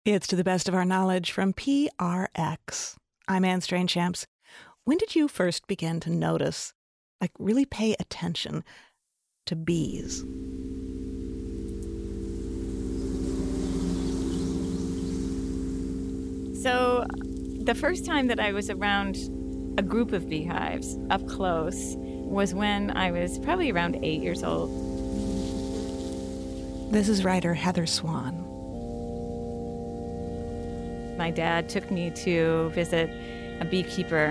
It's To the Best of Our Knowledge from PRX. I'm Anne Strange-Champs. When did you first begin to notice, really pay attention to bees? So the first time that I was around a group of beehives up close was when I was probably around 8 years old. This is writer Heather Swan. My dad took me to visit a beekeeper.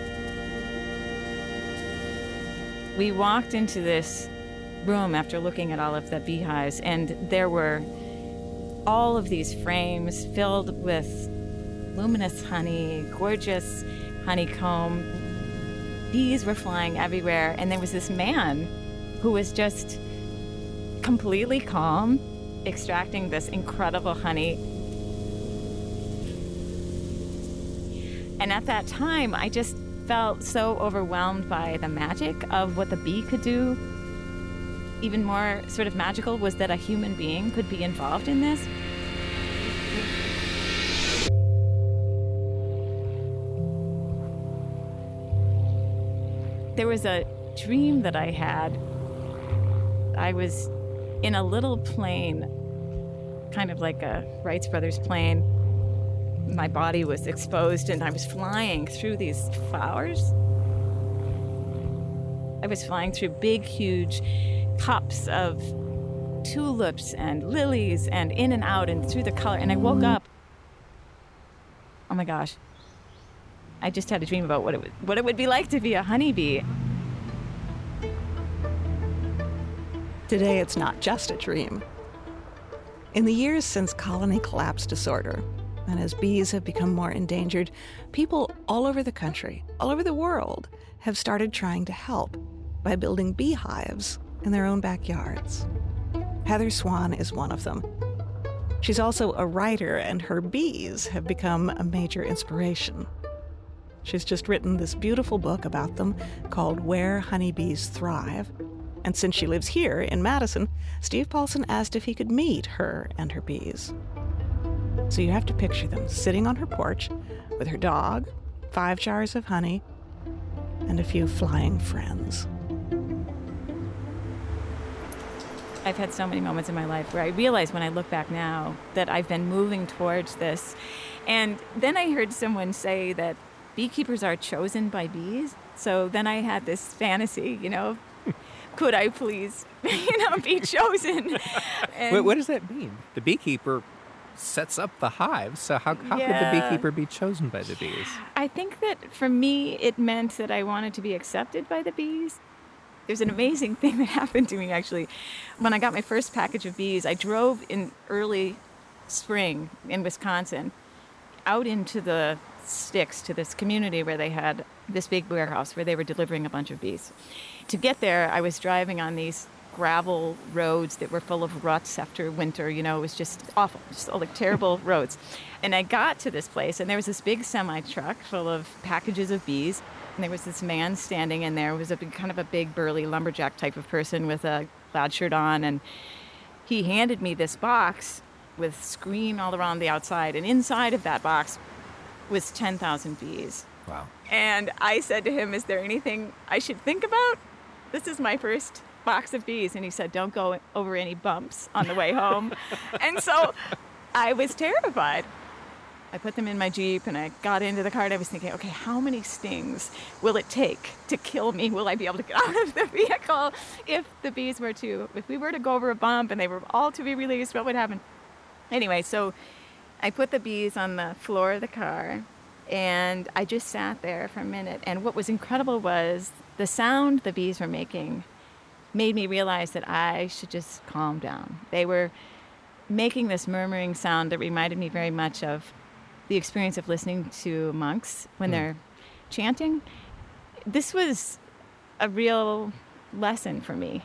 We walked into this room after looking at all of the beehives, and there were all of these frames filled with luminous honey, gorgeous honeycomb. Bees were flying everywhere, and there was this man who was just completely calm, extracting this incredible honey. And at that time, I just felt so overwhelmed by the magic of what the bee could do. Even more sort of magical was that a human being could be involved in this. There was a dream that I had. I was in a little plane, kind of like a Wright Brothers plane. My body was exposed and I was flying through these flowers. I was flying through big, huge cups of tulips and lilies and in and out and through the color. And I woke up. Oh my gosh. I just had a dream about what it would be like to be a honeybee. Today, it's not just a dream. In the years since colony collapse disorder, and as bees have become more endangered, people all over the country, all over the world, have started trying to help by building beehives in their own backyards. Heather Swan is one of them. She's also a writer, and her bees have become a major inspiration. She's just written this beautiful book about them called Where Honeybees Thrive. And since she lives here in Madison, Steve Paulson asked if he could meet her and her bees. So you have to picture them sitting on her porch with her dog, 5 jars of honey, and a few flying friends. I've had so many moments in my life where I realize when I look back now that I've been moving towards this. And then I heard someone say that beekeepers are chosen by bees. So then I had this fantasy, could I please, be chosen? And what does that mean? The beekeeper sets up the hive, so how could the beekeeper be chosen by the bees? I think that for me, it meant that I wanted to be accepted by the bees. There's an amazing thing that happened to me, actually. When I got my first package of bees, I drove in early spring in Wisconsin out into the sticks to this community where they had this big warehouse where they were delivering a bunch of bees. To get there, I was driving on these gravel roads that were full of ruts after winter. It was just awful, just all terrible roads. And I got to this place, and there was this big semi-truck full of packages of bees. And there was this man standing in there. It was kind of a big, burly lumberjack type of person with a plaid shirt on. And he handed me this box with screen all around the outside. And inside of that box was 10,000 bees. Wow. And I said to him, is there anything I should think about? This is my first box of bees. And he said, don't go over any bumps on the way home. And so I was terrified. I put them in my Jeep and I got into the car and I was thinking, okay, how many stings will it take to kill me? Will I be able to get out of the vehicle if we were to go over a bump and they were all to be released, what would happen? Anyway, so I put the bees on the floor of the car and I just sat there for a minute. And what was incredible was the sound the bees were making made me realize that I should just calm down. They were making this murmuring sound that reminded me very much of the experience of listening to monks when they're chanting. This was a real lesson for me.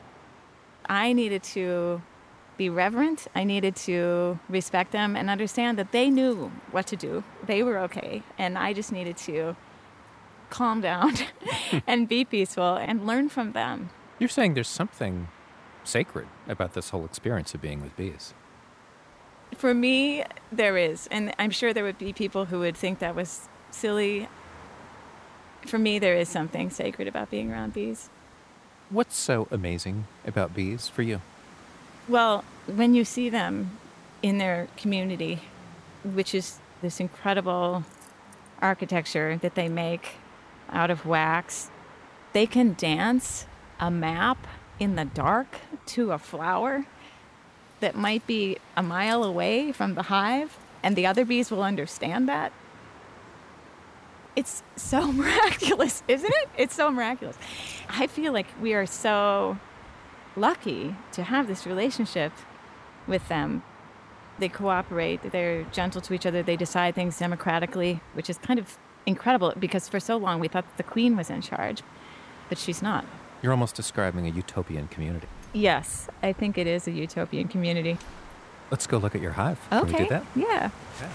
I needed to be reverent. I needed to respect them and understand that they knew what to do. They were okay. And I just needed to calm down and be peaceful and learn from them. You're saying there's something sacred about this whole experience of being with bees. For me, there is. And I'm sure there would be people who would think that was silly. For me, there is something sacred about being around bees. What's so amazing about bees for you? Well, when you see them in their community, which is this incredible architecture that they make out of wax, they can dance a map in the dark to a flower that might be a mile away from the hive, and the other bees will understand that. It's so miraculous, isn't it? It's so miraculous. I feel like we are so lucky to have this relationship with them. They cooperate, they're gentle to each other, they decide things democratically, which is kind of incredible because for so long we thought the queen was in charge, but she's not. You're almost describing a utopian community. Yes, I think it is a utopian community. Let's go look at your hive. Okay. Can we do that? Yeah. Okay.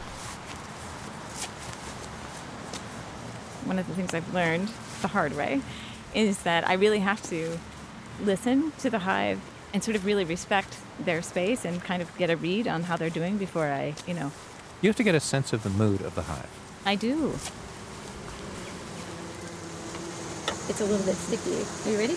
One of the things I've learned the hard way is that I really have to listen to the hive and sort of really respect their space and kind of get a read on how they're doing before I. You have to get a sense of the mood of the hive. I do. It's a little bit sticky. Are you ready?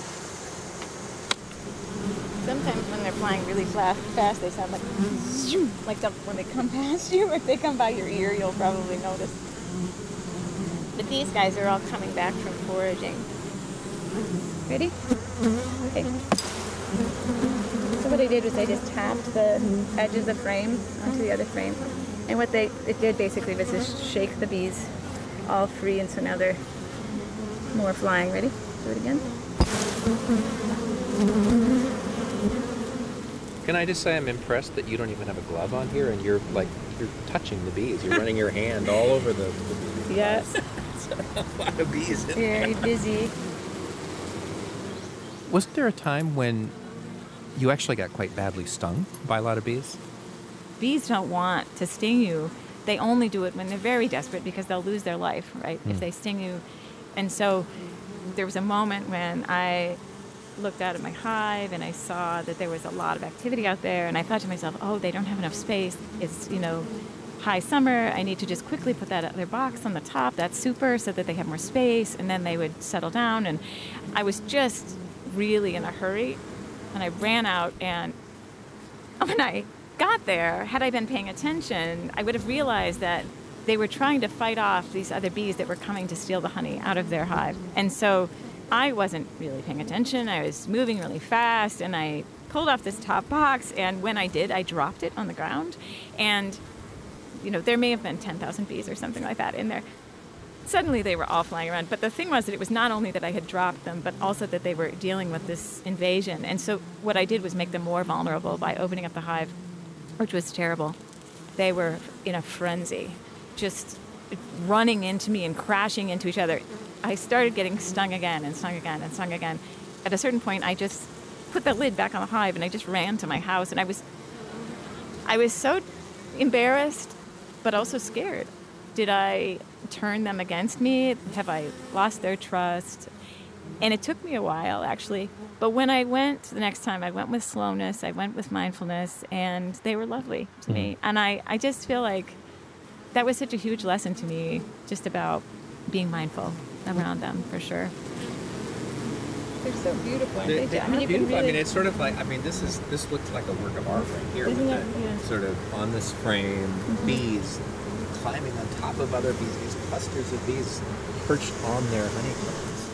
Sometimes when they're flying really fast, they sound like zoom, like when they come past you. If they come by your ear, you'll probably notice. But these guys are all coming back from foraging. Ready? Okay. So what I did was I just tapped the edge of the frame onto the other frame. And what it did basically was just shake the bees all free, and so now they're more flying. Ready? Do it again. Can I just say I'm impressed that you don't even have a glove on here and you're touching the bees. You're running your hand all over the bees. Yes. A lot of bees in there. Very busy. Wasn't there a time when you actually got quite badly stung by a lot of bees? Bees don't want to sting you. They only do it when they're very desperate because they'll lose their life, right? If they sting you. And so there was a moment when I looked out at my hive and I saw that there was a lot of activity out there, and I thought to myself, oh, they don't have enough space. It's, high summer. I need to just quickly put that other box on the top. That's super, so that they have more space, and then they would settle down. And I was just really in a hurry, and I ran out, and when I got there, had I been paying attention, I would have realized that they were trying to fight off these other bees that were coming to steal the honey out of their hive. And so I wasn't really paying attention. I was moving really fast, and I pulled off this top box, and when I did, I dropped it on the ground. And, there may have been 10,000 bees or something like that in there. Suddenly they were all flying around. But the thing was that it was not only that I had dropped them, but also that they were dealing with this invasion. And so what I did was make them more vulnerable by opening up the hive, which was terrible. They were in a frenzy, just running into me and crashing into each other. I started getting stung again and stung again and stung again. At a certain point, I just put the lid back on the hive and I just ran to my house. And I was so embarrassed, but also scared. Did I turn them against me? Have I lost their trust? And it took me a while, actually. But when I went the next time, I went with slowness, I went with mindfulness, and they were lovely to me. And I just feel like that was such a huge lesson to me, just about being mindful around them, for sure. They're so beautiful, aren't they? They are beautiful. Really... it's sort of like, this looks like a work of art right here. Isn't with it? Yeah. Sort of on this frame, bees climbing on top of other bees, these clusters of bees perched on their honeycombs.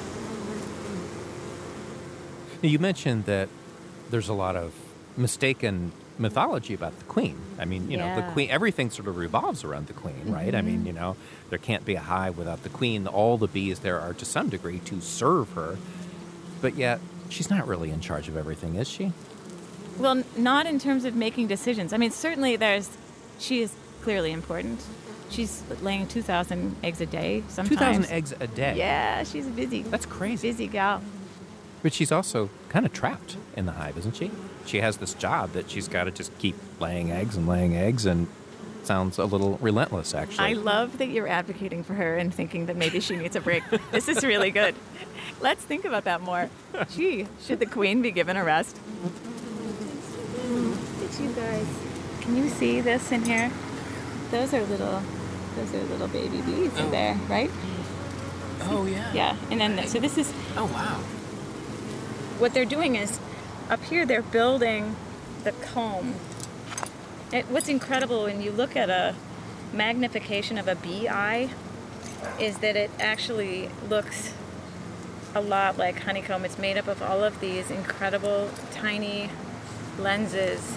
Now, you mentioned that there's a lot of mistaken mythology about the queen. The queen, everything sort of revolves around the queen, right? There can't be a hive without the queen. All the bees there are to some degree to serve her. But yet, she's not really in charge of everything, is she? Well, not in terms of making decisions. Certainly she is clearly important. She's laying 2,000 eggs a day sometimes. 2,000 eggs a day? Yeah, she's busy. That's crazy. Busy gal. But she's also kind of trapped in the hive, isn't she? She has this job that she's got to just keep laying eggs, and sounds a little relentless, actually. I love that you're advocating for her and thinking that maybe she needs a break. This is really good. Let's think about that more. Gee, should the queen be given a rest? It's you guys. Can you see this in here? Those are little baby bees in there, right? Oh, yeah. Yeah, and then so this is Oh, wow. what they're doing is up here they're building the comb. What's incredible when you look at a magnification of a bee eye is that it actually looks a lot like honeycomb. It's made up of all of these incredible tiny lenses.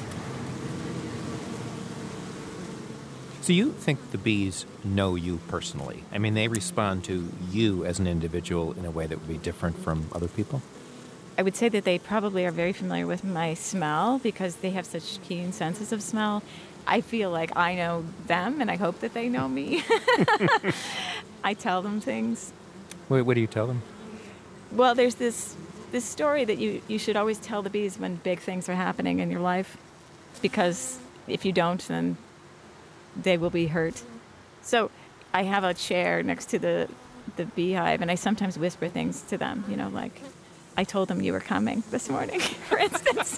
So you think the bees know you personally? I mean, they respond to you as an individual in a way that would be different from other people? I would say that they probably are very familiar with my smell because they have such keen senses of smell. I feel like I know them, and I hope that they know me. I tell them things. What do you tell them? Well, there's this story that you should always tell the bees when big things are happening in your life, because if you don't, then they will be hurt. So I have a chair next to the beehive, and I sometimes whisper things to them, like, I told them you were coming this morning, for instance.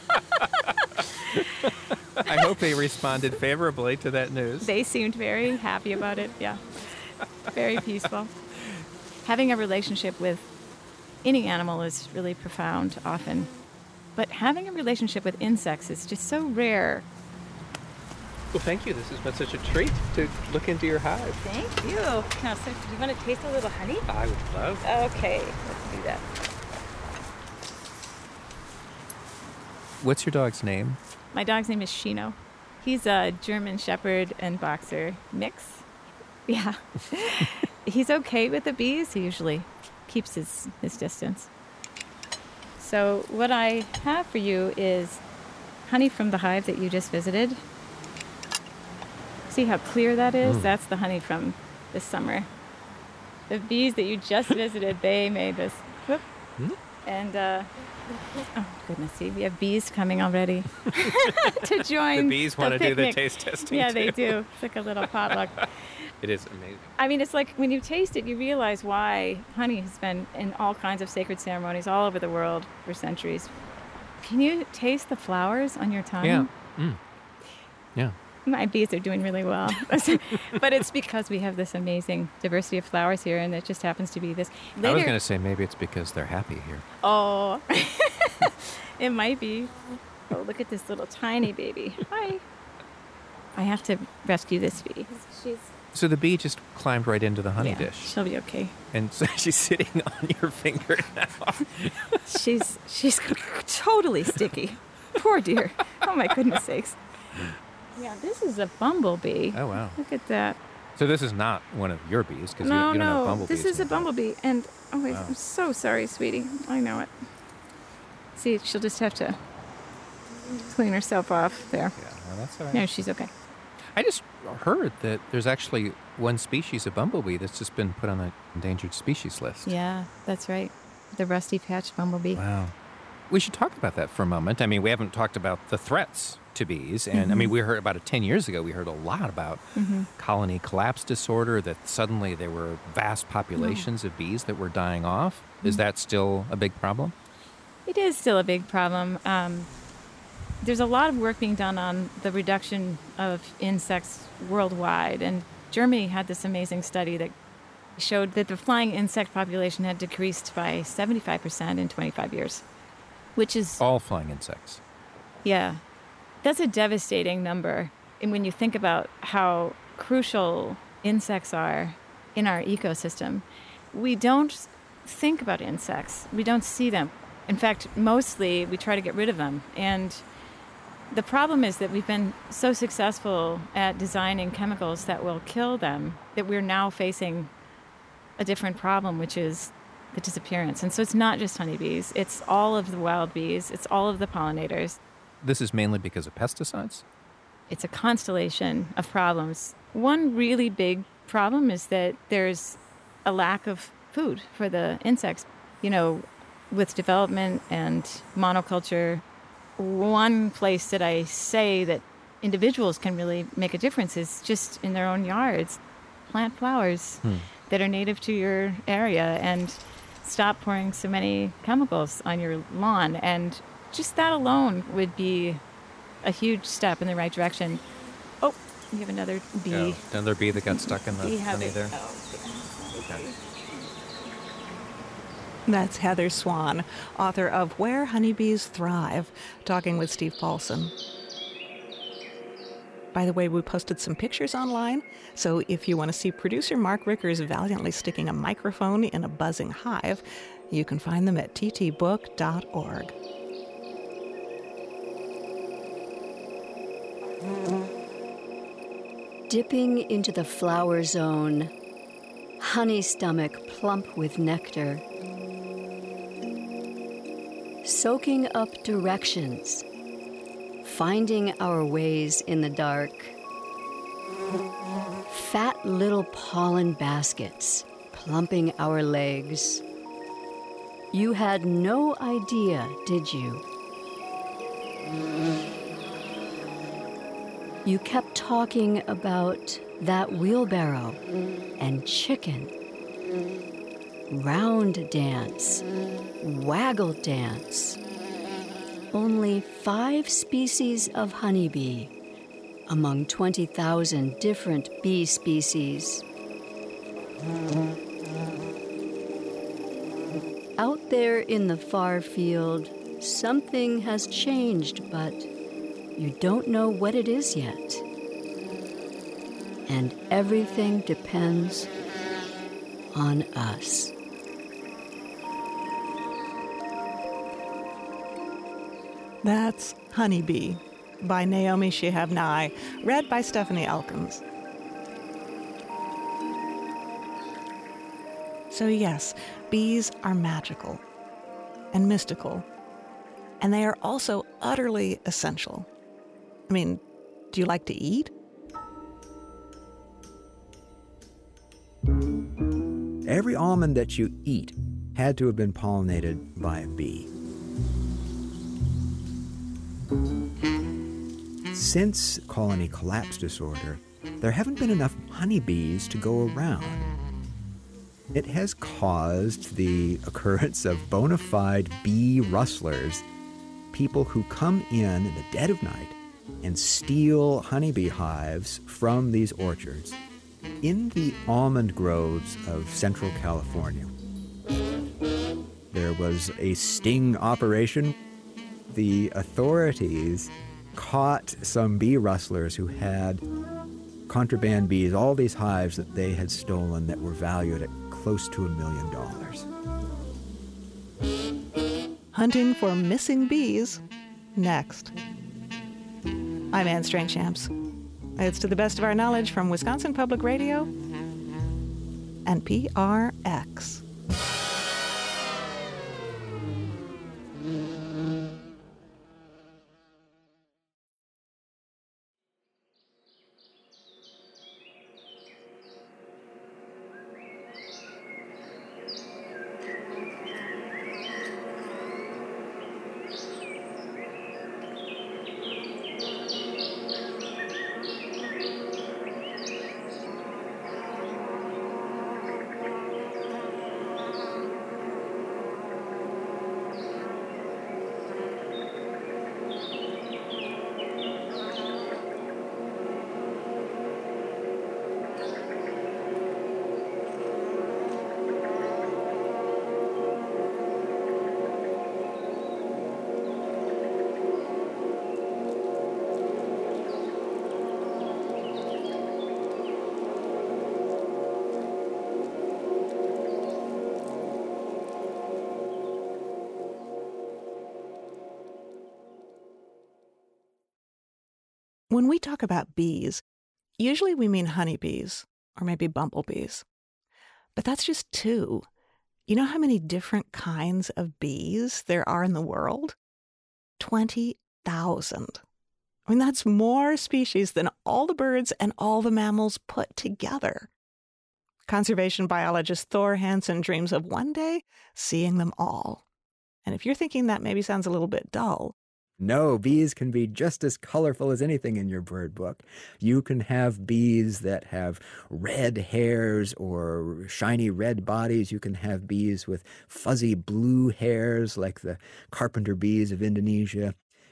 I hope they responded favorably to that news. They seemed very happy about it, yeah. Very peaceful. Having a relationship with any animal is really profound often, but having a relationship with insects is just so rare. Well, thank you. This has been such a treat to look into your hive. Thank you. Now, so do you want to taste a little honey? I would love. Okay, let's do that. What's your dog's name? My dog's name is Shino. He's a German Shepherd and Boxer mix. Yeah. He's okay with the bees. He usually keeps his distance. So what I have for you is honey from the hive that you just visited. See how clear that is? That's the honey from this summer. The bees that you just visited, they made this. Whoop. And, oh, goodness, see, we have bees coming already to join The bees want to do the picnic. taste testing, Yeah, too. they do. It's like a little potluck. It is amazing. I mean, it's like when you taste it, you realize why honey has been in all kinds of sacred ceremonies all over the world for centuries. Can you taste the flowers on your tongue? Yeah. Yeah. My bees are doing really well. But it's because we have this amazing diversity of flowers here, and it just happens to be this. I was going to say maybe it's because they're happy here. Oh, it might be. Oh, look at this little tiny baby. Hi. I have to rescue this bee. So the bee just climbed right into the honey dish. She'll be okay. And so she's sitting on your finger now. She's totally sticky. Poor dear. Oh, my goodness sakes. Yeah, this is a bumblebee. Oh, wow. Look at that. So this is not one of your bees because you don't have bumblebees. This is a in the house. bumblebee. And, oh, wait, Wow. I'm so sorry, sweetie. I know it. See, she'll just have to clean herself off there. Yeah, well, that's all right. No, she's okay. I just heard that there's actually one species of bumblebee that's just been put on the endangered species list. Yeah, that's right. The rusty patched bumblebee. Wow. We should talk about that for a moment. I mean, we haven't talked about the threats to bees. And I mean, we heard about it 10 years ago. We heard a lot about colony collapse disorder, that suddenly there were vast populations of bees that were dying off. Is that still a big problem? It is still a big problem. There's a lot of work being done on the reduction of insects worldwide. And Germany had this amazing study that showed that the flying insect population had decreased by 75% in 25 years, which is... All flying insects. Yeah. That's a devastating number. And when you think about how crucial insects are in our ecosystem, we don't think about insects. We don't see them. In fact, mostly we try to get rid of them. And the problem is that we've been so successful at designing chemicals that will kill them that we're now facing a different problem, which is the disappearance. And so it's not just honeybees. It's all of the wild bees. It's all of the pollinators. This is mainly because of pesticides? It's a constellation of problems. One really big problem is that there's a lack of food for the insects. You know, with development and monoculture, one place that I say that individuals can really make a difference is just in their own yards. Plant flowers that are native to your area and stop pouring so many chemicals on your lawn. And just that alone would be a huge step in the right direction. Oh, we have another bee. Oh, another bee that got stuck in the honey there. Oh, Okay. That's Heather Swan, author of Where Honeybees Thrive, talking with Steve Paulson. By the way, we posted some pictures online, so if you want to see producer Mark Rickers valiantly sticking a microphone in a buzzing hive, you can find them at ttbook.org. Dipping into the flower zone, honey stomach plump with nectar. Soaking up directions, finding our ways in the dark. Fat little pollen baskets plumping our legs. You had no idea, did you? You kept talking about that wheelbarrow and chicken. Round dance, waggle dance. Only 5 species of honeybee among 20,000 different bee species. Out there in the far field, something has changed, but you don't know what it is yet. And everything depends on us. That's Honeybee by Naomi Shihab Nye, read by Stephanie Elkins. So yes, bees are magical and mystical, and they are also utterly essential. I mean, do you like to eat? Every almond that you eat had to have been pollinated by a bee. Since colony collapse disorder, there haven't been enough honeybees to go around. It has caused the occurrence of bona fide bee rustlers, people who come in the dead of night and steal honeybee hives from these orchards in the almond groves of Central California. There was a sting operation. The authorities caught some bee rustlers who had contraband bees, all these hives that they had stolen that were valued at close to $1 million. Hunting for missing bees, next. I'm Anne Strainchamps. It's To the Best of Our Knowledge from Wisconsin Public Radio and PRX. When we talk about bees, usually we mean honeybees or maybe bumblebees. But that's just 2. You know how many different kinds of bees there are in the world? 20,000. I mean, that's more species than all the birds and all the mammals put together. Conservation biologist Thor Hansen dreams of one day seeing them all. And if you're thinking that maybe sounds a little bit dull, No, bees can be just as colorful as anything in your bird book. You can have bees that have red hairs or shiny red bodies. You can have bees with fuzzy blue hairs like the carpenter bees of Indonesia.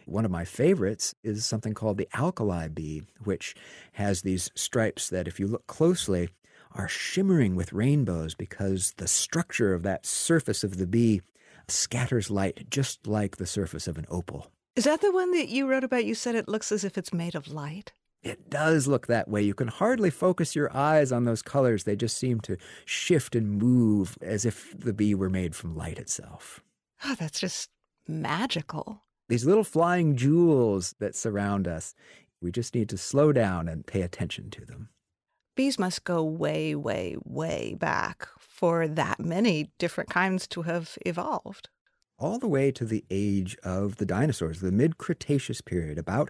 One of my favorites is something called the alkali bee, which has these stripes that, if you look closely, are shimmering with rainbows because the structure of that surface of the bee scatters light just like the surface of an opal. Is that the one that you wrote about? You said it looks as if it's made of light. It does look that way. You can hardly focus your eyes on those colors. They just seem to shift and move as if the bee were made from light itself. Oh, that's just magical. These little flying jewels that surround us, we just need to slow down and pay attention to them. Bees must go way, way, way back for that many different kinds to have evolved. All the way to the age of the dinosaurs, the mid-Cretaceous period, about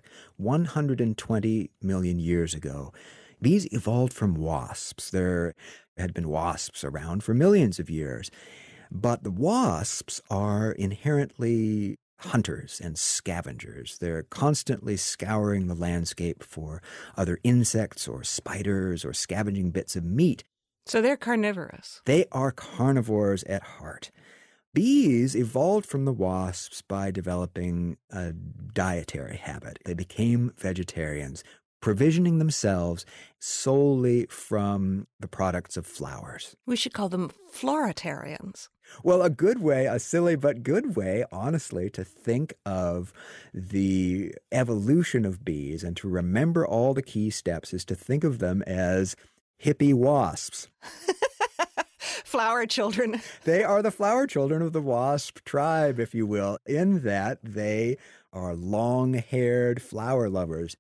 120 million years ago. Bees evolved from wasps. There had been wasps around for millions of years. But the wasps are inherently hunters and scavengers. They're constantly scouring the landscape for other insects or spiders or scavenging bits of meat. So they're carnivorous. They are carnivores at heart. Bees evolved from the wasps by developing a dietary habit. They became vegetarians, provisioning themselves solely from the products of flowers. We should call them floritarians. Well, a good way, a silly but good way, honestly, to think of the evolution of bees and to remember all the key steps is to think of them as hippie wasps. Flower children. They are the flower children of the wasp tribe, if you will, in that they are long-haired flower lovers.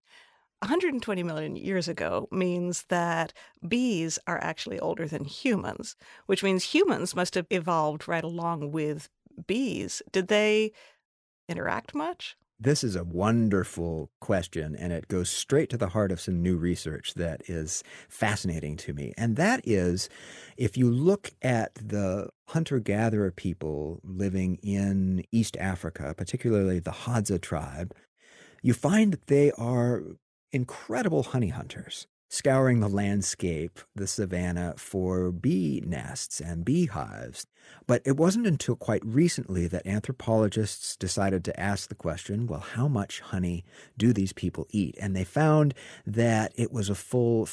120 million years ago means that bees are actually older than humans, which means humans must have evolved right along with bees. Did they interact much? This is a wonderful question, and it goes straight to the heart of some new research that is fascinating to me. And that is, if you look at the hunter-gatherer people living in East Africa, particularly the Hadza tribe, you find that they are incredible honey hunters, scouring the landscape, the savanna, for bee nests and beehives. But it wasn't until quite recently that anthropologists decided to ask the question, well, how much honey do these people eat? And they found that it was a full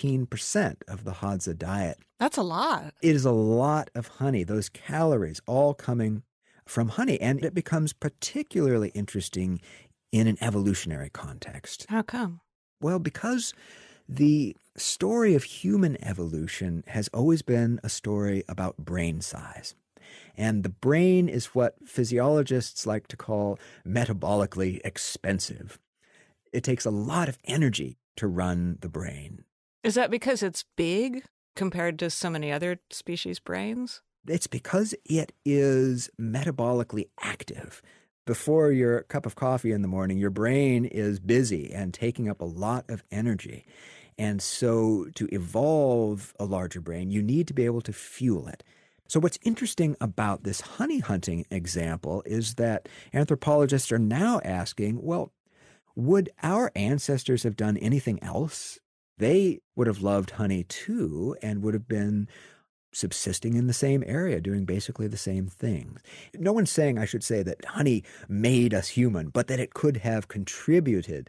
15% of the Hadza diet. That's a lot. It is a lot of honey, those calories all coming from honey. And it becomes particularly interesting in an evolutionary context. How come? Well, because the story of human evolution has always been a story about brain size. And the brain is what physiologists like to call metabolically expensive. It takes a lot of energy to run the brain. Is that because it's big compared to so many other species' brains? It's because it is metabolically active. Before your cup of coffee in the morning, your brain is busy and taking up a lot of energy. And so to evolve a larger brain, you need to be able to fuel it. So what's interesting about this honey hunting example is that anthropologists are now asking, well, would our ancestors have done anything else? They would have loved honey too and would have been subsisting in the same area, doing basically the same things. No one's saying, I should say, that honey made us human, but that it could have contributed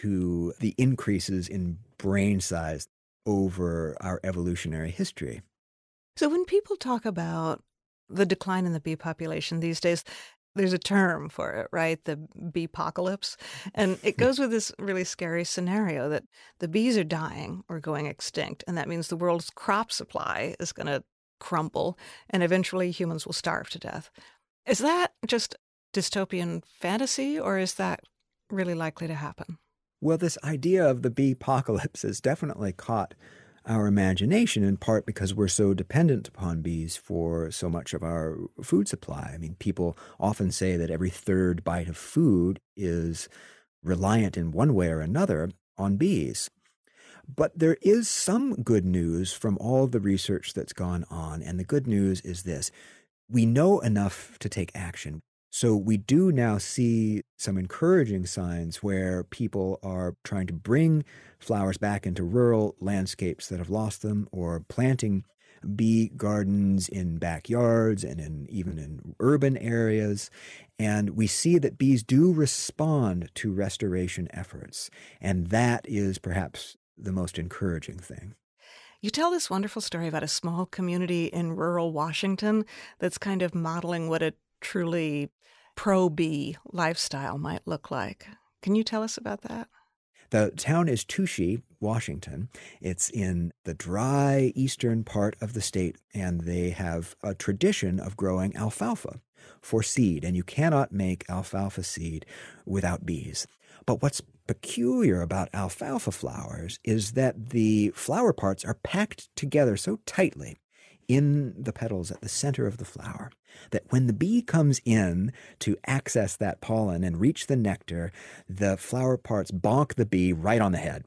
to the increases in brain size over our evolutionary history. So when people talk about the decline in the bee population these days, there's a term for it, right? The beepocalypse. And it goes with this really scary scenario that the bees are dying or going extinct. And that means the world's crop supply is going to crumble and eventually humans will starve to death. Is that just dystopian fantasy or is that really likely to happen? Well, this idea of the beepocalypse has definitely caught our imagination, in part because we're so dependent upon bees for so much of our food supply. I mean, people often say that every third bite of food is reliant in one way or another on bees. But there is some good news from all the research that's gone on, and the good news is this. We know enough to take action. So we do now see some encouraging signs where people are trying to bring flowers back into rural landscapes that have lost them or planting bee gardens in backyards and even in urban areas. And we see that bees do respond to restoration efforts. And that is perhaps the most encouraging thing. You tell this wonderful story about a small community in rural Washington that's kind of modeling what a truly pro-bee lifestyle might look like. Can you tell us about that? The town is Touchy, Washington. It's in the dry eastern part of the state, and they have a tradition of growing alfalfa for seed, and you cannot make alfalfa seed without bees. But what's peculiar about alfalfa flowers is that the flower parts are packed together so tightly in the petals at the center of the flower that when the bee comes in to access that pollen and reach the nectar, the flower parts bonk the bee right on the head.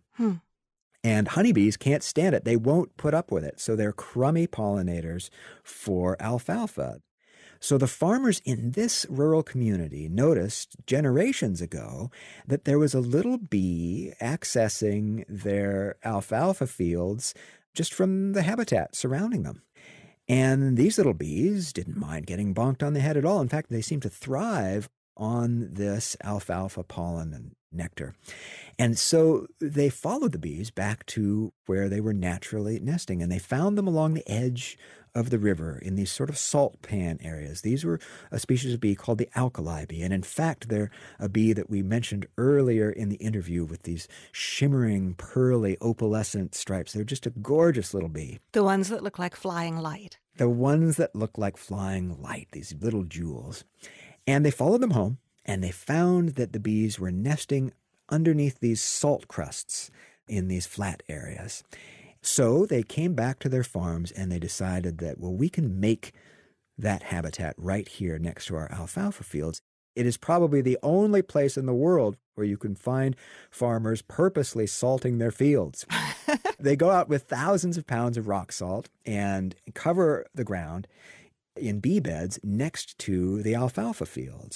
And honeybees can't stand it. They won't put up with it. So they're crummy pollinators for alfalfa. So the farmers in this rural community noticed generations ago that there was a little bee accessing their alfalfa fields just from the habitat surrounding them. And these little bees didn't mind getting bonked on the head at all. In fact, they seemed to thrive on this alfalfa pollen and nectar. And so they followed the bees back to where they were naturally nesting, and they found them along the edge of the river in these sort of salt pan areas. These were a species of bee called the alkali bee. And in fact, they're a bee that we mentioned earlier in the interview with these shimmering, pearly, opalescent stripes. They're just a gorgeous little bee. The ones that look like flying light. The ones that look like flying light, these little jewels. And they followed them home, and they found that the bees were nesting underneath these salt crusts in these flat areas. So they came back to their farms and they decided that, well, we can make that habitat right here next to our alfalfa fields. It is probably the only place in the world where you can find farmers purposely salting their fields. They go out with thousands of pounds of rock salt and cover the ground in bee beds next to the alfalfa fields.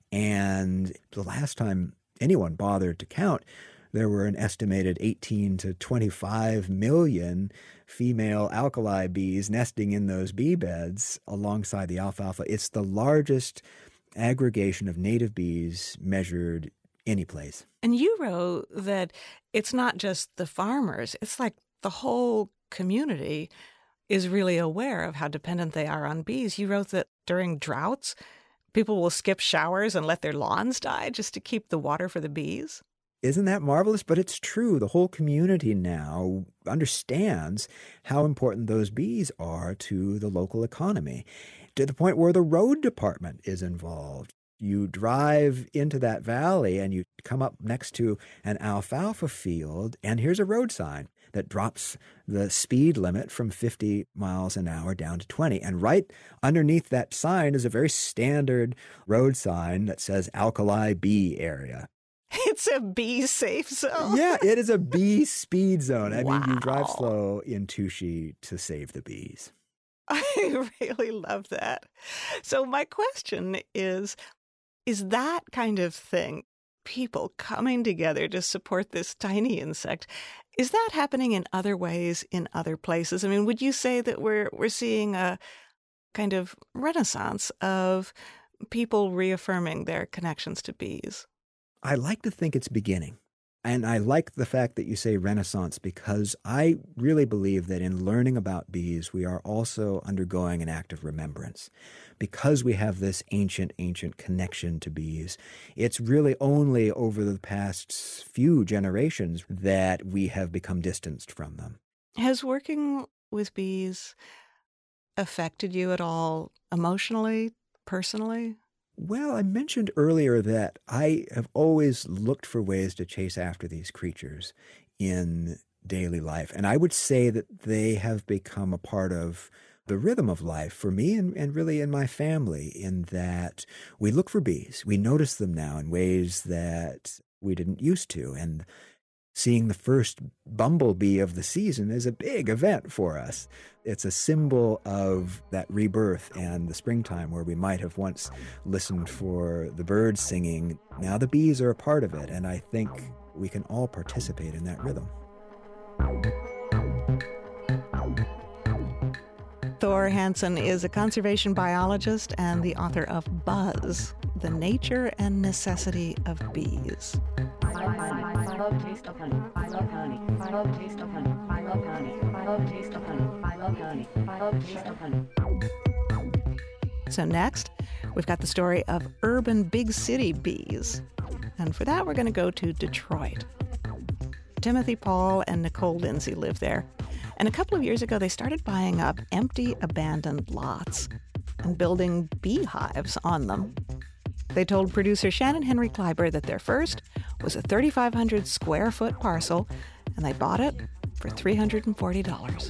And the last time anyone bothered to count, there were an estimated 18 to 25 million female alkali bees nesting in those bee beds alongside the alfalfa. It's the largest aggregation of native bees measured any place. And you wrote that it's not just the farmers, it's like the whole community is really aware of how dependent they are on bees. You wrote that during droughts, people will skip showers and let their lawns die just to keep the water for the bees. Isn't that marvelous? But it's true. The whole community now understands how important those bees are to the local economy, to the point where the road department is involved. You drive into that valley and you come up next to an alfalfa field, and here's a road sign that drops the speed limit from 50 miles an hour down to 20. And right underneath that sign is a very standard road sign that says Alkali Bee Area. It's a bee safe zone. Yeah, it is a bee speed zone. I mean, you drive Wow. slow in Touchy to save the bees. I really love that. So my question is that kind of thing, people coming together to support this tiny insect, is that happening in other ways in other places? I mean, would you say that we're seeing a kind of renaissance of people reaffirming their connections to bees? I like to think it's beginning. And I like the fact that you say renaissance, because I really believe that in learning about bees, we are also undergoing an act of remembrance. Because we have this ancient connection to bees, it's really only over the past few generations that we have become distanced from them. Has working with bees affected you at all emotionally, personally? Well, I mentioned earlier that I have always looked for ways to chase after these creatures in daily life. And I would say that they have become a part of the rhythm of life for me and really in my family, in that we look for bees. We notice them now in ways that we didn't used to. And seeing the first bumblebee of the season is a big event for us. It's a symbol of that rebirth and the springtime where we might have once listened for the birds singing. Now the bees are a part of it, and I think we can all participate in that rhythm. Thor Hansen is a conservation biologist and the author of Buzz, The Nature and Necessity of Bees. I love taste of honey. I love honey. I love taste of honey. I love honey. I love taste of honey. I love honey. I love taste of honey. So next, we've got the story of urban big city bees. And for that, we're going to go to Detroit. Timothy Paul and Nicole Lindsay live there. And a couple of years ago, they started buying up empty, abandoned lots and building beehives on them. They told producer Shannon Henry Kleiber that their first was a 3,500 square foot parcel, and they bought it for $340.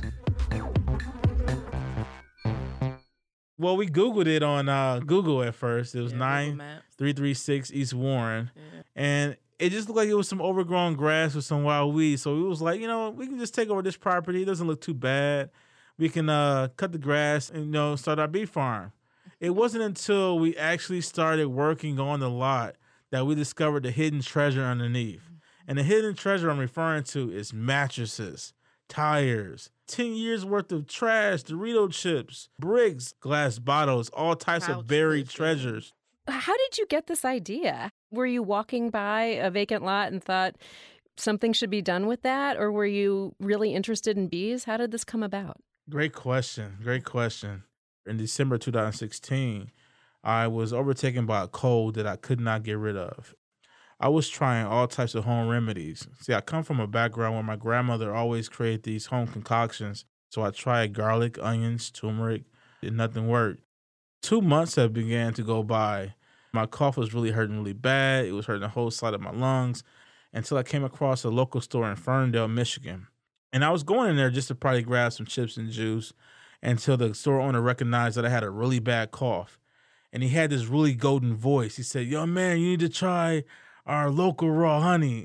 Well, we Googled it on Google at first. It was 9336 East Warren. Yeah. And it just looked like it was some overgrown grass with some wild weeds. So it was like, we can just take over this property. It doesn't look too bad. We can cut the grass and, start our bee farm. It wasn't until we actually started working on the lot that we discovered the hidden treasure underneath. And the hidden treasure I'm referring to is mattresses, tires, 10 years worth of trash, Dorito chips, bricks, glass bottles, all types of buried treasures. How did you get this idea? Were you walking by a vacant lot and thought something should be done with that? Or were you really interested in bees? How did this come about? Great question. In December 2016, I was overtaken by a cold that I could not get rid of. I was trying all types of home remedies. See, I come from a background where my grandmother always created these home concoctions. So I tried garlic, onions, turmeric, and nothing worked. 2 months have began to go by. My cough was really hurting really bad. It was hurting the whole side of my lungs until I came across a local store in Ferndale, Michigan. And I was going in there just to probably grab some chips and juice until the store owner recognized that I had a really bad cough. And he had this really golden voice. He said, "Yo, man, you need to try our local raw honey."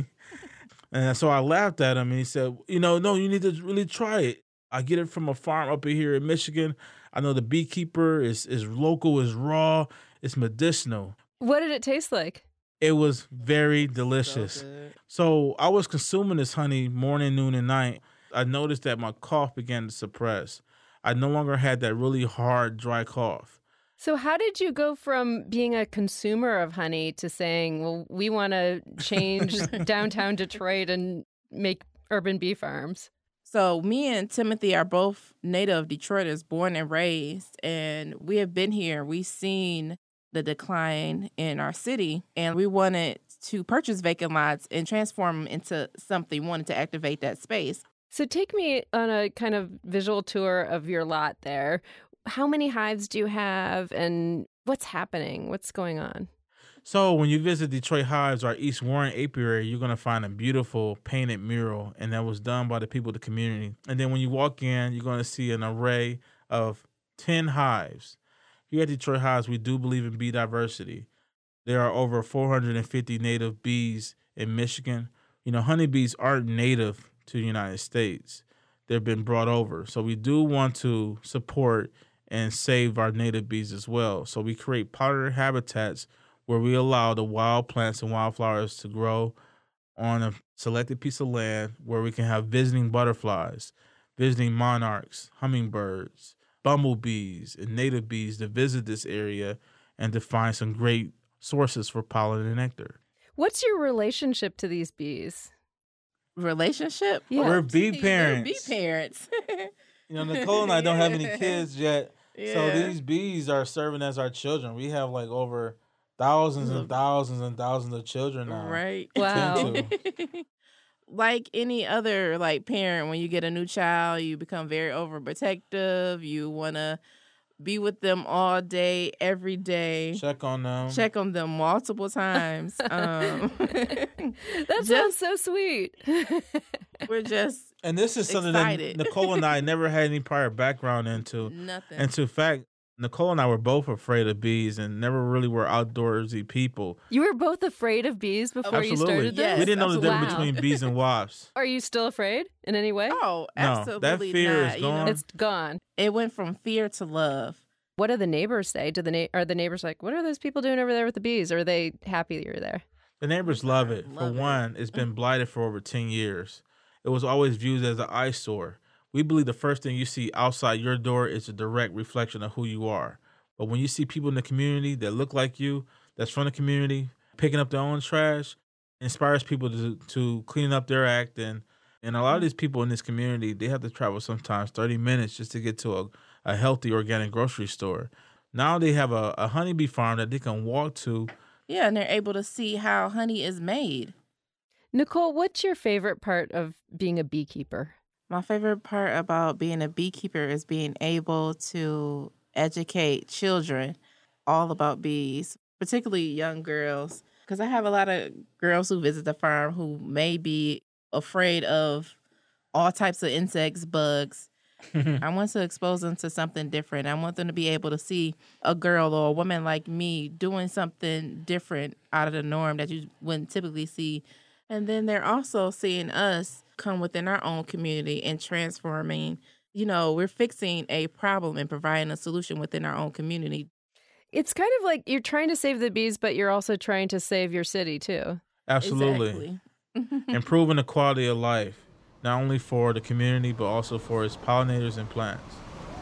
And so I laughed at him and he said, "No, you need to really try it. I get it from a farm up here in Michigan. I know the beekeeper is local, is raw, it's medicinal." What did it taste like? It was very delicious. So I was consuming this honey morning, noon, and night. I noticed that my cough began to suppress. I no longer had that really hard, dry cough. So how did you go from being a consumer of honey to saying, well, we want to change downtown Detroit and make urban bee farms? So me and Timothy are both native Detroiters, born and raised, and we have been here. We've seen the decline in our city, and we wanted to purchase vacant lots and transform them into something, wanted to activate that space. So take me on a kind of visual tour of your lot there. How many hives do you have, and what's happening? What's going on? So when you visit Detroit Hives, our East Warren apiary, you're going to find a beautiful painted mural, and that was done by the people of the community. And then when you walk in, you're going to see an array of 10 hives. Here at Detroit Hives, we do believe in bee diversity. There are over 450 native bees in Michigan. Honeybees aren't native to the United States. They've been brought over. So we do want to support and save our native bees as well. So we create pollinator habitats where we allow the wild plants and wildflowers to grow on a selected piece of land where we can have visiting butterflies, visiting monarchs, hummingbirds, bumblebees, and native bees to visit this area and to find some great sources for pollen and nectar. What's your relationship to these bees? Relationship? Yeah. We're bee parents. We're bee parents. Nicole and I don't have any kids yet. Yeah. So these bees are serving as our children. We have like over thousands and thousands and thousands of children now. Right. Wow. Like any other parent, when you get a new child, you become very overprotective. You want to be with them all day, every day. Check on them. Check on them multiple times. That sounds so sweet. We're just And this is something excited. that Nicole and I never had any prior background into. Nothing. And to fact, Nicole and I were both afraid of bees and never really were outdoorsy people. You were both afraid of bees before you Absolutely. started this? Yes, We didn't know the difference Wow. between bees and wasps. Are you still afraid in any way? Oh, No, absolutely that fear not. is gone. It's gone. It went from fear to love. What do the neighbors say? Are the neighbors like, what are those people doing over there with the bees? Or are they happy that you're there? The neighbors love it. Love For it. one, it's been blighted for over 10 years. It was always viewed as an eyesore. We believe the first thing you see outside your door is a direct reflection of who you are. But when you see people in the community that look like you, that's from the community, picking up their own trash, inspires people to clean up their act. And a lot of these people in this community, they have to travel sometimes 30 minutes just to get to a healthy organic grocery store. Now they have a honeybee farm that they can walk to. Yeah, and they're able to see how honey is made. Nicole, what's your favorite part of being a beekeeper? My favorite part about being a beekeeper is being able to educate children all about bees, particularly young girls, because I have a lot of girls who visit the farm who may be afraid of all types of insects, bugs. I want to expose them to something different. I want them to be able to see a girl or a woman like me doing something different out of the norm that you wouldn't typically see. And then they're also seeing us come within our own community and transforming. You know, we're fixing a problem and providing a solution within our own community. It's kind of like you're trying to save the bees, but you're also trying to save your city, too. Absolutely. Exactly. Improving the quality of life, not only for the community, but also for its pollinators and plants.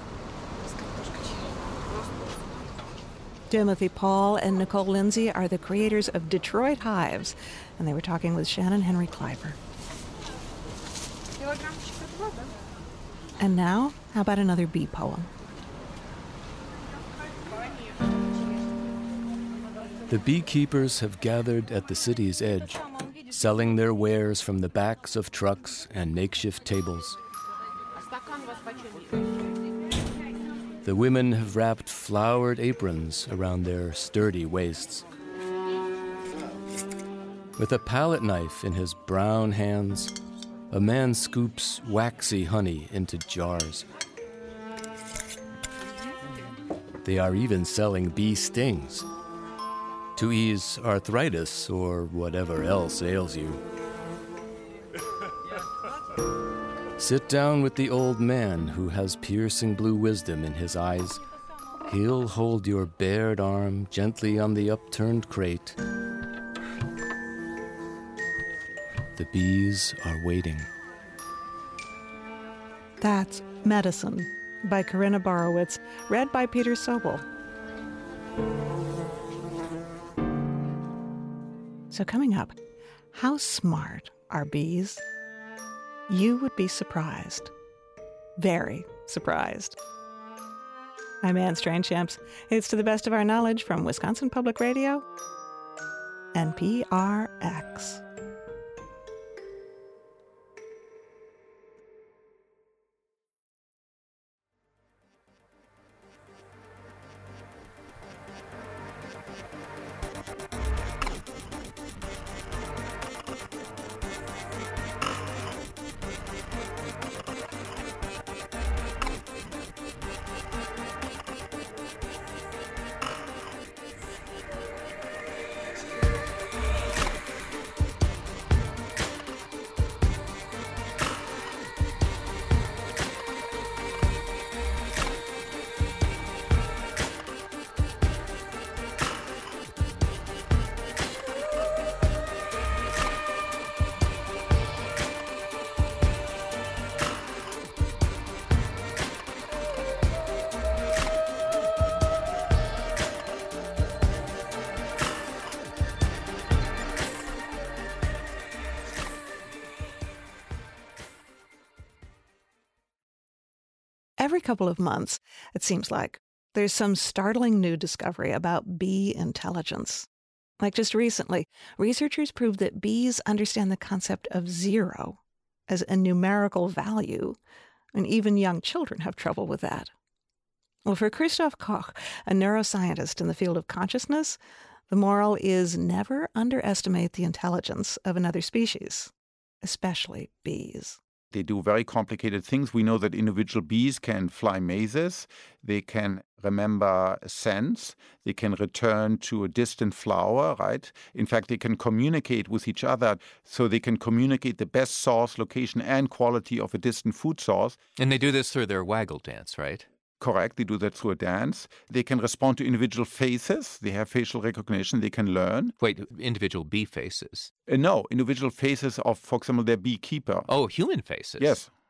Timothy Paul and Nicole Lindsay are the creators of Detroit Hives, and they were talking with Shannon Henry Kleiber. And now, how about another bee poem? The beekeepers have gathered at the city's edge, selling their wares from the backs of trucks and makeshift tables. The women have wrapped flowered aprons around their sturdy waists. With a palette knife in his brown hands, a man scoops waxy honey into jars. They are even selling bee stings to ease arthritis or whatever else ails you. Sit down with the old man who has piercing blue wisdom in his eyes. He'll hold your bared arm gently on the upturned crate. The bees are waiting. That's Medicine by Corinna Borowitz, read by Peter Sobel. So coming up, how smart are bees? You would be surprised. Very surprised. I'm Anne Strainchamps. It's To the Best of Our Knowledge from Wisconsin Public Radio and PRX. Every couple of months, it seems like, there's some startling new discovery about bee intelligence. Like just recently, researchers proved that bees understand the concept of zero as a numerical value, and even young children have trouble with that. Well, for Christoph Koch, a neuroscientist in the field of consciousness, the moral is never underestimate the intelligence of another species, especially bees. They do very complicated things. We know that individual bees can fly mazes. They can remember scents. They can return to a distant flower, right? In fact, they can communicate with each other. So they can communicate the best source, location, and quality of a distant food source. And they do this through their waggle dance, right? Correct. They do that through a dance. They can respond to individual faces. They have facial recognition. They can learn. Wait, individual bee faces? No, individual faces of, for example, their beekeeper. Oh, human faces? Yes,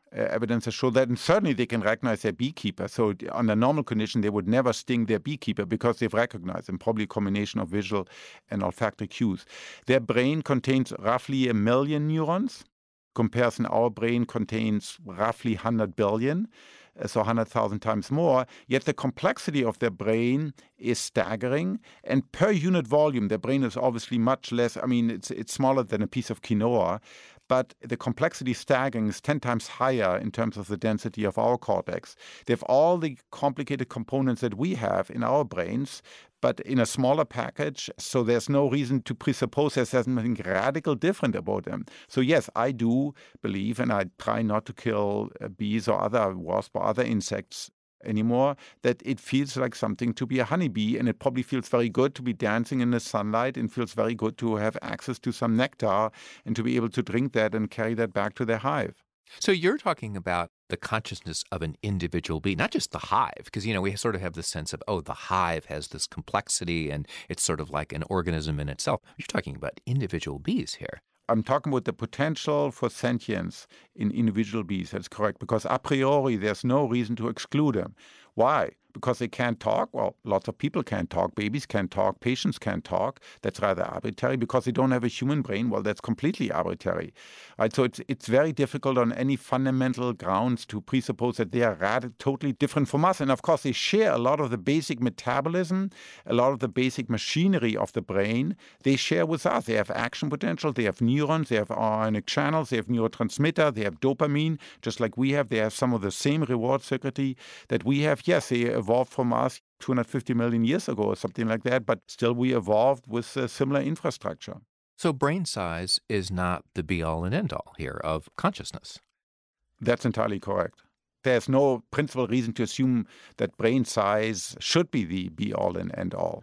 evidence has shown that, and certainly they can recognize their beekeeper. So under normal condition, they would never sting their beekeeper because they've recognized them, probably a combination of visual and olfactory cues. Their brain contains roughly 1 million neurons. Comparison, our brain contains roughly 100 billion. So 100,000 times more, yet the complexity of their brain is staggering. And per unit volume, their brain is obviously much less, it's smaller than a piece of quinoa, but the complexity staggering is 10 times higher in terms of the density of our cortex. They have all the complicated components that we have in our brains, but in a smaller package, so there's no reason to presuppose there's something radical different about them. So yes, I do believe, and I try not to kill bees or other wasps or other insects anymore, that it feels like something to be a honeybee, and it probably feels very good to be dancing in the sunlight, and feels very good to have access to some nectar and to be able to drink that and carry that back to their hive. So you're talking about the consciousness of an individual bee, not just the hive, because, we sort of have this sense of, the hive has this complexity and it's sort of like an organism in itself. You're talking about individual bees here. I'm talking about the potential for sentience in individual bees. That's correct, because a priori, there's no reason to exclude them. Why? Because they can't talk? Well, lots of people can't talk. Babies can't talk. Patients can't talk. That's rather arbitrary. Because they don't have a human brain? Well, that's completely arbitrary. Right? So it's very difficult on any fundamental grounds to presuppose that they are totally different from us. And of course, they share a lot of the basic metabolism, a lot of the basic machinery of the brain. They share with us. They have action potential. They have neurons. They have ionic channels. They have neurotransmitter. They have dopamine, just like we have. They have some of the same reward circuitry that we have. Yes, they evolved from us 250 million years ago or something like that, but still we evolved with a similar infrastructure. So brain size is not the be-all and end-all here of consciousness. That's entirely correct. There's no principal reason to assume that brain size should be the be-all and end-all.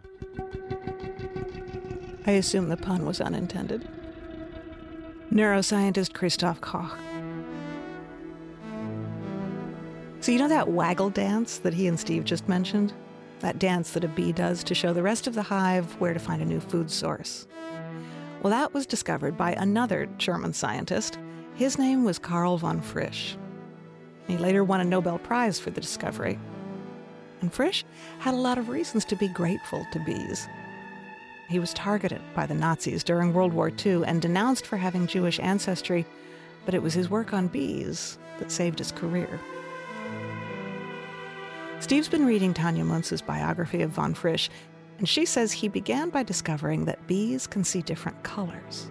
I assume the pun was unintended. Neuroscientist Christoph Koch. So you know that waggle dance that he and Steve just mentioned? That dance that a bee does to show the rest of the hive where to find a new food source. Well, that was discovered by another German scientist. His name was Karl von Frisch. He later won a Nobel Prize for the discovery. And Frisch had a lot of reasons to be grateful to bees. He was targeted by the Nazis during World War II and denounced for having Jewish ancestry, but it was his work on bees that saved his career. Steve's been reading Tanja Munz's biography of von Frisch, and she says he began by discovering that bees can see different colors.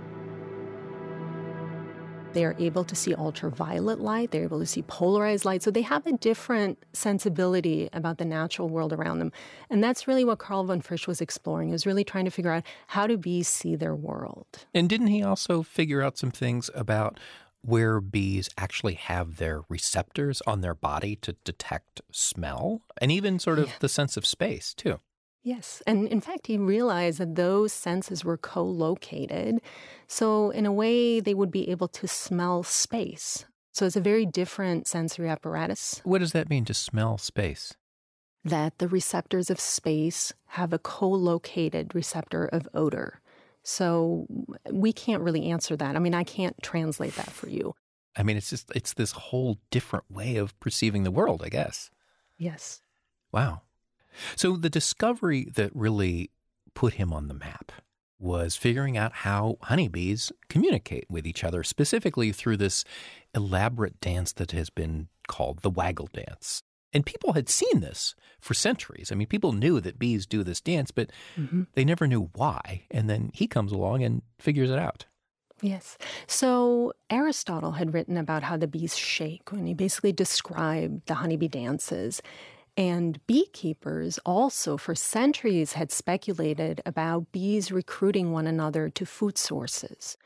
They are able to see ultraviolet light, they're able to see polarized light, so they have a different sensibility about the natural world around them. And that's really what Karl von Frisch was exploring. He was really trying to figure out, how do bees see their world? And didn't he also figure out some things about where bees actually have their receptors on their body to detect smell, and even sort of the sense of space, too? Yes. And in fact, he realized that those senses were co-located. So in a way, they would be able to smell space. So it's a very different sensory apparatus. What does that mean, to smell space? That the receptors of space have a co-located receptor of odor. So we can't really answer that. I can't translate that for you. It's this whole different way of perceiving the world, I guess. Yes. Wow. So the discovery that really put him on the map was figuring out how honeybees communicate with each other, specifically through this elaborate dance that has been called the waggle dance. And people had seen this for centuries. People knew that bees do this dance, but they never knew why. And then he comes along and figures it out. Yes. So Aristotle had written about how the bees shake, when he basically described the honeybee dances. And beekeepers also for centuries had speculated about bees recruiting one another to food sources.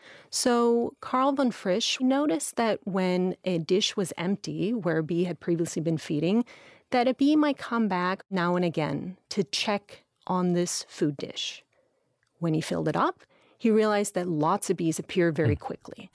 So Karl von Frisch noticed that when a dish was empty, where a bee had previously been feeding, that a bee might come back now and again to check on this food dish. When he filled it up, he realized that lots of bees appeared very quickly.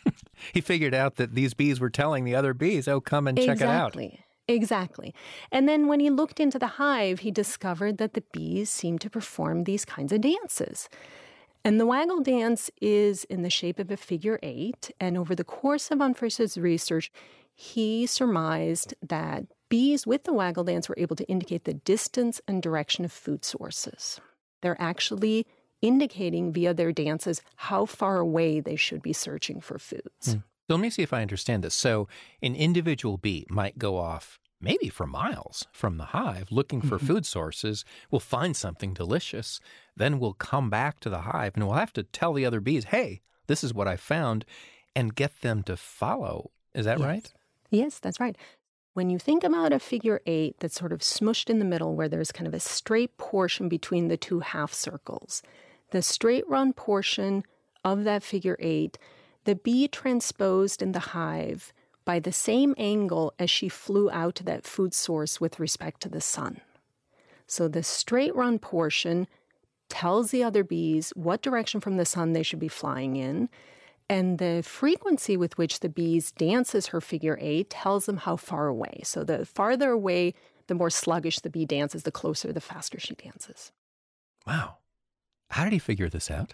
He figured out that these bees were telling the other bees, oh, come and check it out. Exactly. And then when he looked into the hive, he discovered that the bees seemed to perform these kinds of dances. And the waggle dance is in the shape of a figure 8. And over the course of von Frisch's research, he surmised that bees with the waggle dance were able to indicate the distance and direction of food sources. They're actually indicating via their dances how far away they should be searching for foods. So let me see if I understand this. So an individual bee might go off maybe for miles from the hive looking for food sources, will find something delicious, then we'll come back to the hive and we'll have to tell the other bees, hey, this is what I found, and get them to follow. Is that right? Yes, that's right. When you think about a figure 8 that's sort of smushed in the middle where there's kind of a straight portion between the two half circles, the straight run portion of that figure 8, the bee transposed in the hive by the same angle as she flew out to that food source with respect to the sun. So the straight run portion tells the other bees what direction from the sun they should be flying in, and the frequency with which the bees dances her figure 8 tells them how far away. So the farther away, the more sluggish the bee dances, the closer, the faster she dances. Wow. How did he figure this out?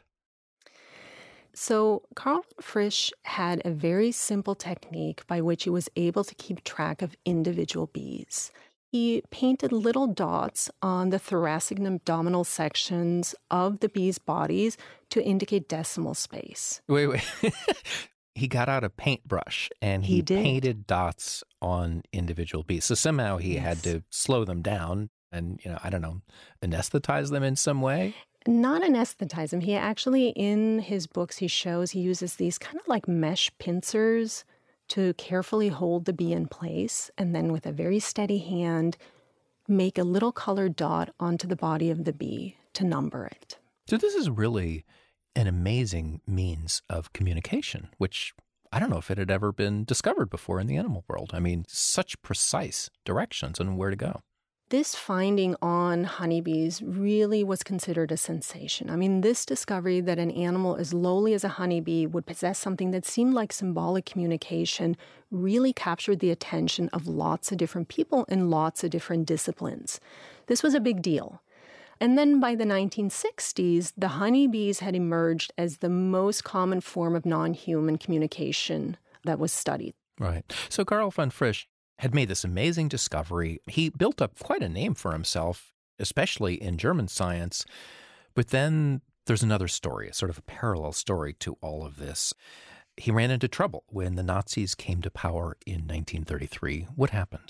So Karl von Frisch had a very simple technique by which he was able to keep track of individual bees. He painted little dots on the thoracic and abdominal sections of the bees' bodies to indicate decimal space. Wait. He got out a paintbrush and he painted dots on individual bees. So somehow he had to slow them down and, I don't know, anesthetize them in some way? Not anesthetize them. He actually, in his books, he uses these kind of like mesh pincers to carefully hold the bee in place, and then with a very steady hand, make a little colored dot onto the body of the bee to number it. So this is really an amazing means of communication, which I don't know if it had ever been discovered before in the animal world. I mean, such precise directions on where to go. This finding on honeybees really was considered a sensation. I mean, this discovery that an animal as lowly as a honeybee would possess something that seemed like symbolic communication really captured the attention of lots of different people in lots of different disciplines. This was a big deal. And then by the 1960s, the honeybees had emerged as the most common form of non-human communication that was studied. Right. So Karl von Frisch had made this amazing discovery. He built up quite a name for himself, especially in German science. But then there's another story, a sort of a parallel story to all of this. He ran into trouble when the Nazis came to power in 1933. What happened?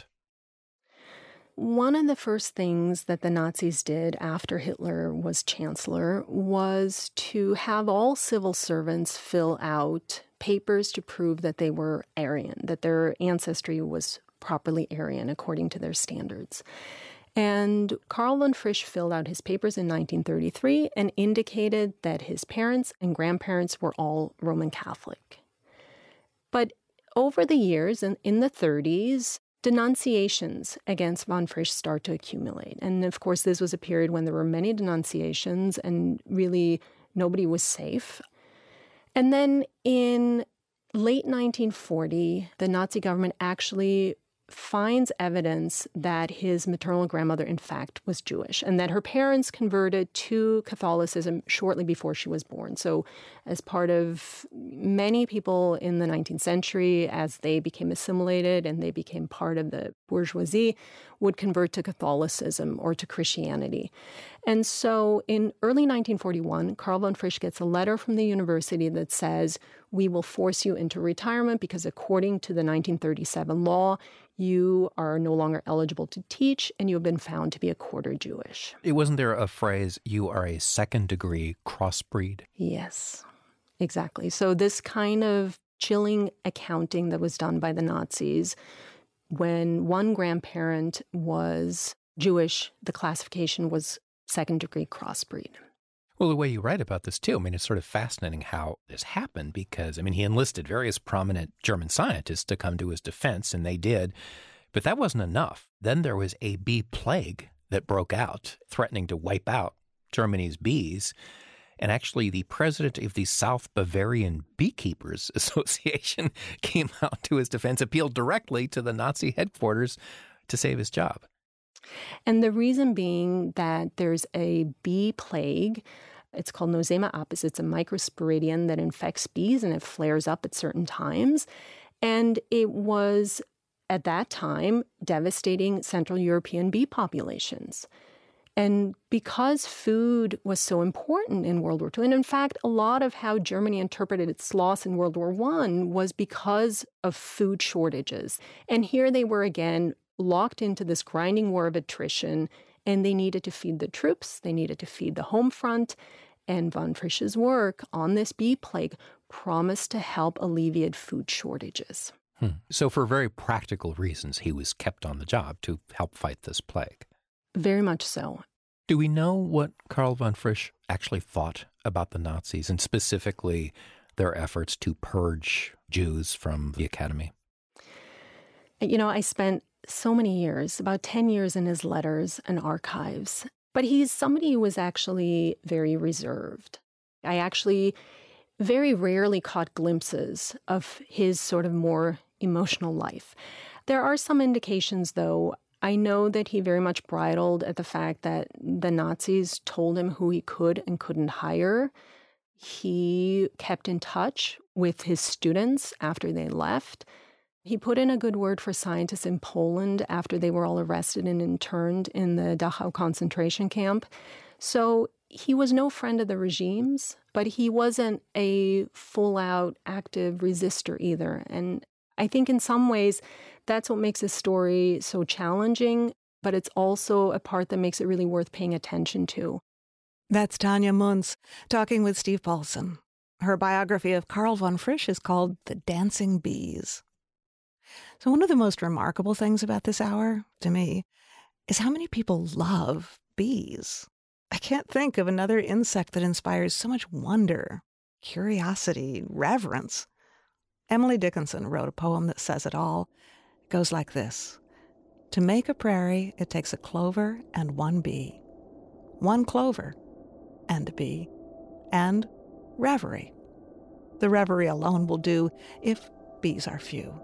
One of the first things that the Nazis did after Hitler was chancellor was to have all civil servants fill out papers to prove that they were Aryan, that their ancestry was properly Aryan according to their standards. And Karl von Frisch filled out his papers in 1933 and indicated that his parents and grandparents were all Roman Catholic. But over the years, in the 30s, denunciations against von Frisch start to accumulate. And of course, this was a period when there were many denunciations and really nobody was safe. And then in late 1940, the Nazi government actually finds evidence that his maternal grandmother, in fact, was Jewish and that her parents converted to Catholicism shortly before she was born. So as part of many people in the 19th century, as they became assimilated and they became part of the bourgeoisie, would convert to Catholicism or to Christianity. And so in early 1941, Karl von Frisch gets a letter from the university that says, we will force you into retirement because according to the 1937 law, you are no longer eligible to teach and you have been found to be a quarter Jewish. It wasn't there a phrase, you are a second-degree crossbreed? Yes, exactly. So this kind of chilling accounting that was done by the Nazis, when one grandparent was Jewish, the classification was second-degree crossbreed. Well, the way you write about this, too, I mean, it's sort of fascinating how this happened because, I mean, he enlisted various prominent German scientists to come to his defense, and they did. But that wasn't enough. Then there was a bee plague that broke out, threatening to wipe out Germany's bees. And actually, the president of the South Bavarian Beekeepers Association came out to his defense, appealed directly to the Nazi headquarters to save his job. And the reason being that there's a bee plague. It's called Nosema apis. It's a microsporidium that infects bees and it flares up at certain times. And it was, at that time, devastating Central European bee populations. And because food was so important in World War II, and in fact, a lot of how Germany interpreted its loss in World War I was because of food shortages. And here they were again locked into this grinding war of attrition, and they needed to feed the troops, they needed to feed the home front, and von Frisch's work on this bee plague promised to help alleviate food shortages. So for very practical reasons, he was kept on the job to help fight this plague. Very much so. Do we know what Karl von Frisch actually thought about the Nazis and specifically their efforts to purge Jews from the academy? You know, I spent so many years, about 10 years in his letters and archives, but he's somebody who was actually very reserved. I actually very rarely caught glimpses of his sort of more emotional life. There are some indications, though. I know that he very much bridled at the fact that the Nazis told him who he could and couldn't hire. He kept in touch with his students after they left. He put in a good word for scientists in Poland after they were all arrested and interned in the Dachau concentration camp. So he was no friend of the regimes, but he wasn't a full-out active resistor either. And I think in some ways that's what makes his story so challenging, but it's also a part that makes it really worth paying attention to. That's Tanya Muntz talking with Steve Paulson. Her biography of Karl von Frisch is called The Dancing Bees. So one of the most remarkable things about this hour, to me, is how many people love bees. I can't think of another insect that inspires so much wonder, curiosity, reverence. Emily Dickinson wrote a poem that says it all. It goes like this. To make a prairie, it takes a clover and one bee. One clover and a bee. And reverie. The reverie alone will do if bees are few.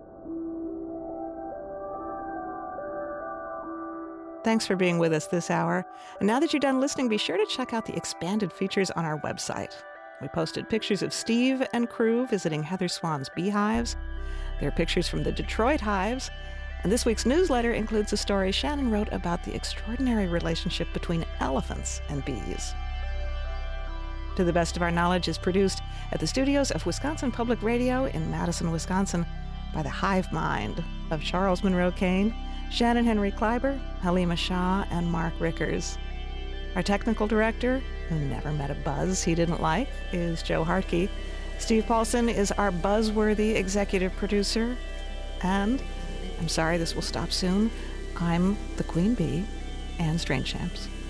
Thanks for being with us this hour. And now that you're done listening, be sure to check out the expanded features on our website. We posted pictures of Steve and crew visiting Heather Swan's beehives. There are pictures from the Detroit hives. And this week's newsletter includes a story Shannon wrote about the extraordinary relationship between elephants and bees. To the Best of Our Knowledge is produced at the studios of Wisconsin Public Radio in Madison, Wisconsin, by the hive mind of Charles Monroe Kane, Shannon Henry Kleiber, Halima Shah, and Mark Rickers. Our technical director, who never met a buzz he didn't like, is Joe Hartke. Steve Paulson is our buzzworthy executive producer. And, I'm sorry this will stop soon, I'm the Queen Bee, Anne Strainchamps.